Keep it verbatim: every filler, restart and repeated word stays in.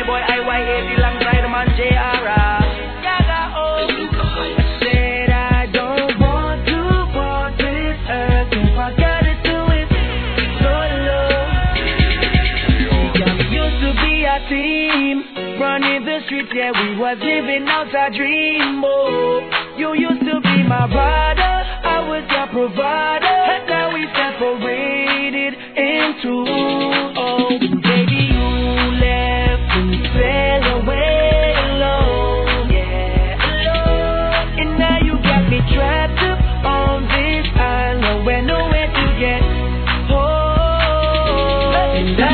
your boy I Y A D alongside the man J R. Yaga, oh. I said I don't want to walk this earth if I gotta do it solo. Yeah, we used to be a team, running the streets, yeah, we was living out our dream, oh. You used to be my brother, I was your provider, and now we separated in two, oh. Baby, you left and fell away alone, yeah, alone. And now you got me trapped up on this island where nowhere to get home. And I